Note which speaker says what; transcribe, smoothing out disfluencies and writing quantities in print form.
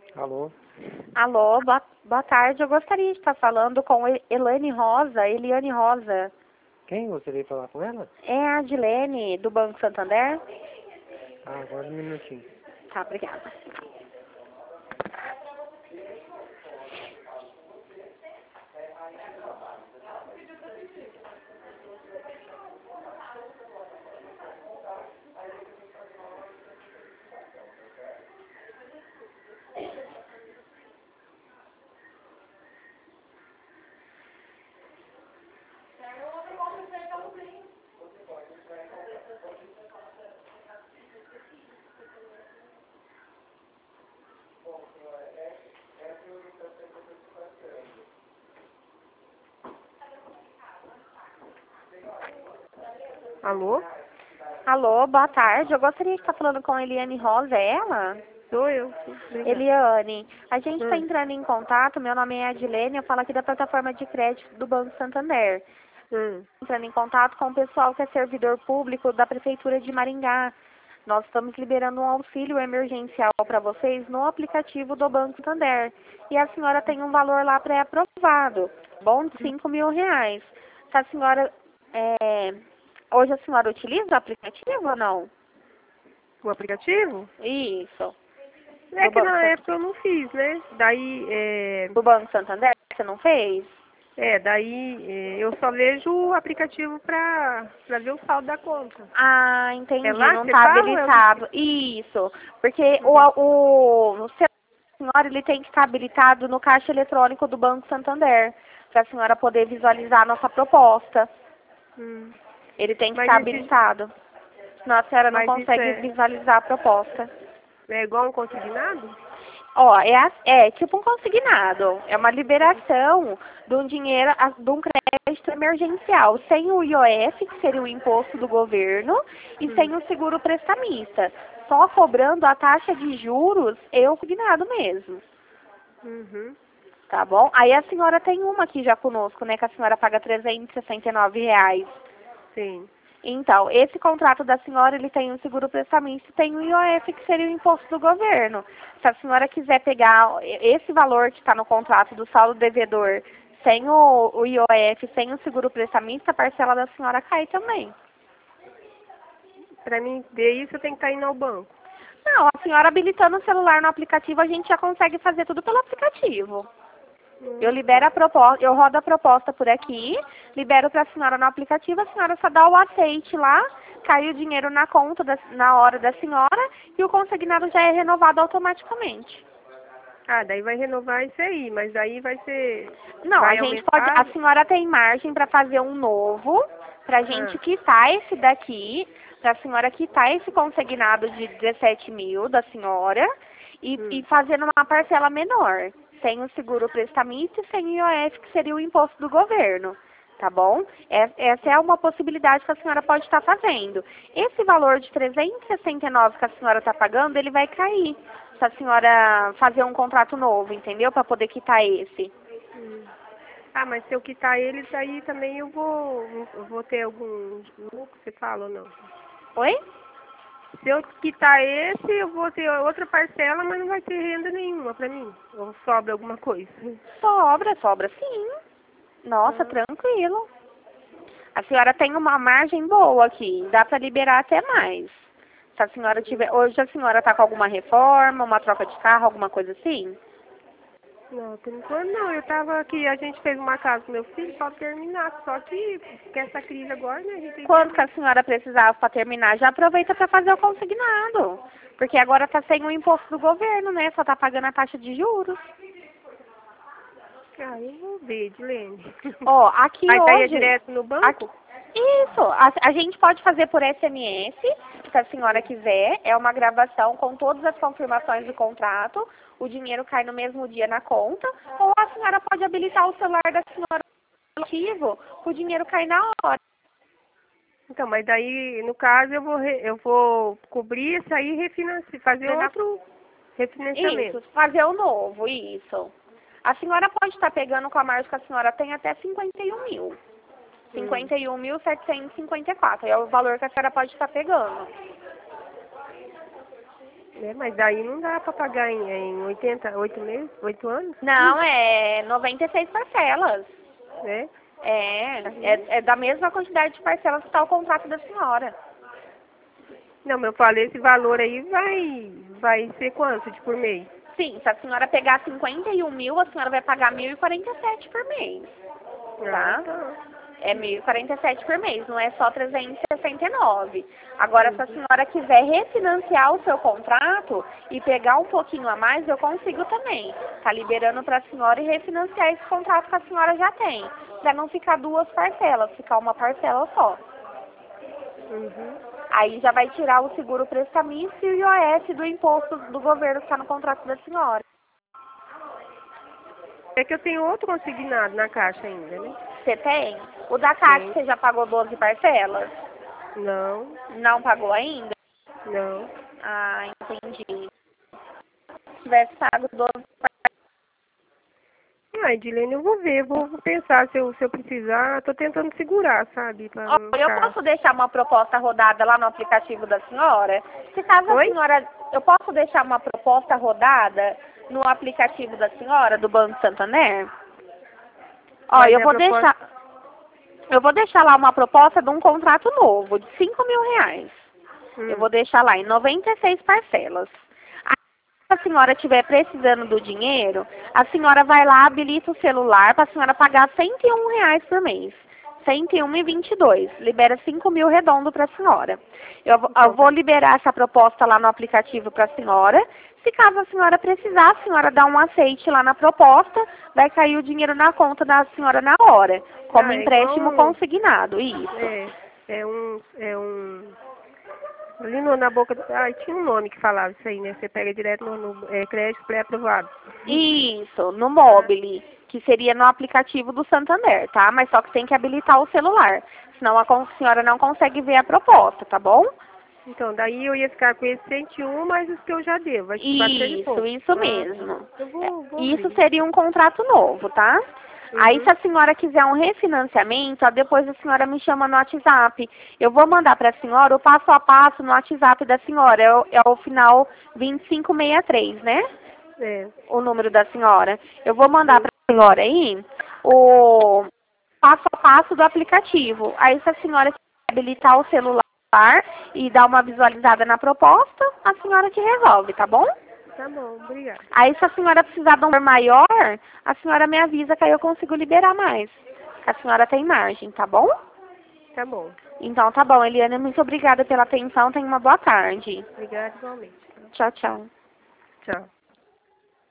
Speaker 1: Alô?
Speaker 2: Alô, boa tarde. Eu gostaria de estar falando com Eliane Rosa.
Speaker 1: Quem gostaria de falar com ela?
Speaker 2: É a Adilene, do Banco Santander?
Speaker 1: Ah, agora um minutinho.
Speaker 2: Tá, obrigada.
Speaker 3: Alô?
Speaker 2: Alô, boa tarde. Eu gostaria de estar falando com Eliane Rosa, é ela?
Speaker 3: Sou eu. Obrigada.
Speaker 2: Eliane, a gente está entrando em contato, meu nome é Adilene, eu falo aqui da plataforma de crédito do Banco Santander. Entrando em contato com o pessoal que é servidor público da Prefeitura de Maringá. Nós estamos liberando um auxílio emergencial para vocês no aplicativo do Banco Santander. E a senhora tem um valor lá pré-aprovado, bom de R$ 5.000. Se a senhora, hoje a senhora utiliza o aplicativo ou não?
Speaker 3: O aplicativo?
Speaker 2: Isso.
Speaker 3: É que na época eu não fiz, né? Daí,
Speaker 2: Do Banco Santander, você não fez?
Speaker 3: daí eu só vejo o aplicativo pra ver o saldo da conta.
Speaker 2: Ah, entendi.
Speaker 3: É lá
Speaker 2: Não
Speaker 3: que você
Speaker 2: está
Speaker 3: fala ou é o
Speaker 2: habilitado. Isso. Porque o celular da senhora ele tem que estar habilitado no caixa eletrônico do Banco Santander, para a senhora poder visualizar a nossa proposta. Ele tem que
Speaker 3: Mas
Speaker 2: estar
Speaker 3: esse-
Speaker 2: habilitado. Senão a senhora não
Speaker 3: Mas isso
Speaker 2: consegue visualizar a proposta.
Speaker 3: é igual um consignado?
Speaker 2: Ó, é tipo um consignado. É uma liberação de um dinheiro, de um crédito emergencial, sem o IOF, que seria o imposto do governo, e sem o seguro prestamista. Só cobrando a taxa de juros e o consignado mesmo. Tá bom? Aí a senhora tem uma aqui já conosco, né? Que a senhora paga R$ 369.
Speaker 3: Sim.
Speaker 2: Então, esse contrato da senhora, ele tem um seguro prestamista e tem o IOF, que seria o imposto do governo. Se a senhora quiser pegar esse valor que está no contrato do saldo devedor, sem o IOF, sem o seguro prestamista, a parcela da senhora cai também.
Speaker 3: Pra mim ver isso eu tenho que estar indo ao banco.
Speaker 2: Não, a senhora habilitando o celular no aplicativo, a gente já consegue fazer tudo pelo aplicativo. Eu libero a proposta, eu rodo a proposta por aqui, libero para a senhora no aplicativo, a senhora só dá o aceite lá, cai o dinheiro na conta na hora da senhora e o consignado já é renovado automaticamente.
Speaker 3: Ah, daí vai renovar isso aí, mas daí vai ser...
Speaker 2: Não,
Speaker 3: vai
Speaker 2: a gente pode,
Speaker 3: aumentar?
Speaker 2: a senhora tem margem para fazer um novo, para a gente quitar esse daqui, para a senhora quitar esse consignado de 17.000 da senhora e fazer numa parcela menor, sem o seguro prestamista e sem o IOF, que seria o imposto do governo, tá bom? Essa é uma possibilidade que a senhora pode estar fazendo. Esse valor de 369 que a senhora está pagando, ele vai cair, se a senhora fazer um contrato novo, entendeu? Para poder quitar esse.
Speaker 3: Ah, mas se eu quitar eles, aí também eu vou ter algum lucro, você fala ou não?
Speaker 2: Oi?
Speaker 3: Se eu quitar esse, eu vou ter outra parcela, mas não vai ter renda nenhuma pra mim. Ou sobra alguma coisa.
Speaker 2: Sobra sim. Nossa, tranquilo. A senhora tem uma margem boa aqui, dá para liberar até mais. Se a senhora tiver, hoje a senhora está com alguma reforma, uma troca de carro, alguma coisa assim?
Speaker 3: Não, por enquanto não. Eu tava aqui, a gente fez uma casa com meu filho para terminar. Só que com essa crise agora, né, a gente tem
Speaker 2: Quanto que a senhora precisava para terminar, já aproveita para fazer o consignado. Porque agora está sem o imposto do governo, né? Só está pagando a taxa de juros.
Speaker 3: Ah, eu vou ver, Edilene.
Speaker 2: Ó, aqui
Speaker 3: Mas
Speaker 2: hoje...
Speaker 3: daí é direto no banco?
Speaker 2: Isso, a gente pode fazer por SMS, se a senhora quiser. É uma gravação com todas as confirmações do contrato. O dinheiro cai no mesmo dia na conta. Ou a senhora pode habilitar o celular da senhora no aplicativo, o dinheiro cai na hora.
Speaker 3: Então, mas daí, no caso, eu vou cobrir isso aí e fazer outro refinanciamento.
Speaker 2: Isso, fazer o novo, isso. A senhora pode estar pegando com a margem que a senhora tem até 51.000. 51.754 é o valor que a senhora pode estar pegando.
Speaker 3: Mas daí não dá pra pagar em 8 meses, 8 anos,
Speaker 2: Não, é 96 parcelas.
Speaker 3: né?
Speaker 2: É da mesma quantidade de parcelas que está o contrato da senhora.
Speaker 3: Não, mas eu falei, esse valor aí vai ser quanto por mês?
Speaker 2: Sim, se a senhora pegar 51 mil, a senhora vai pagar 1.047 por mês. Tá? É 1.047 por mês, não é só 369. Agora, se a senhora quiser refinanciar o seu contrato e pegar um pouquinho a mais, eu consigo também. Tá liberando para a senhora e refinanciar esse contrato que a senhora já tem. Para não ficar duas parcelas, ficar uma parcela só. Aí já vai tirar o seguro prestamício e o IOF do imposto do governo que está no contrato da senhora.
Speaker 3: É que eu tenho outro consignado na caixa ainda, né?
Speaker 2: Você tem? O da Caixa
Speaker 3: Sim.
Speaker 2: você já pagou 12 parcelas?
Speaker 3: Não,
Speaker 2: Não pagou ainda?
Speaker 3: não.
Speaker 2: Ah, entendi. Se tivesse pago 12
Speaker 3: Edilene, eu vou ver, vou pensar se eu precisar. Tô tentando segurar, sabe? Pra não
Speaker 2: Olha, eu
Speaker 3: ficar...
Speaker 2: posso deixar uma proposta rodada lá no aplicativo da senhora? Se caso a
Speaker 3: Oi?
Speaker 2: senhora... Eu posso deixar uma proposta rodada no aplicativo da senhora, do Banco Santander? Ó,
Speaker 3: Mas
Speaker 2: eu
Speaker 3: é a
Speaker 2: vou
Speaker 3: proposta-
Speaker 2: deixar... Eu vou deixar lá uma proposta de um contrato novo, de 5 mil reais. Eu vou deixar lá em 96 parcelas. Aí, se a senhora estiver precisando do dinheiro, a senhora vai lá, habilita o celular para a senhora pagar 101 reais por mês. 101,22. Libera 5 mil redondo para a senhora. Eu vou liberar essa proposta lá no aplicativo para a senhora. Se caso a senhora precisar, a senhora dá um aceite lá na proposta, vai cair o dinheiro na conta da senhora na hora, como empréstimo consignado. Isso.
Speaker 3: É um... Ali na boca... tinha um nome que falava isso aí, né? Você pega direto no crédito pré-aprovado.
Speaker 2: Isso, no Mobile, que seria no aplicativo do Santander, tá? Mas só que tem que habilitar o celular, senão a senhora não consegue ver a proposta, tá bom?
Speaker 3: Então, daí eu ia ficar com esse 101 mais os que eu já devo.
Speaker 2: Isso mesmo.
Speaker 3: Eu vou
Speaker 2: Isso
Speaker 3: ver.
Speaker 2: seria um contrato novo, tá? Aí, se a senhora quiser um refinanciamento, ó, depois a senhora me chama no WhatsApp. Eu vou mandar para a senhora o passo a passo no WhatsApp da senhora. É o final 2563, né? O número da senhora. Eu vou mandar para a senhora aí o passo a passo do aplicativo. Aí, se a senhora quiser habilitar o celular e dar uma visualizada na proposta, a senhora te resolve, tá bom?
Speaker 3: Tá bom, obrigada.
Speaker 2: Aí, se a senhora precisar de um valor maior, a senhora me avisa que aí eu consigo liberar mais. Que a senhora tem margem, tá bom?
Speaker 3: Tá bom.
Speaker 2: Então, tá bom, Eliana. Muito obrigada pela atenção. Tenha uma boa tarde.
Speaker 3: Obrigada igualmente.
Speaker 2: Tchau, tchau.
Speaker 3: Tchau.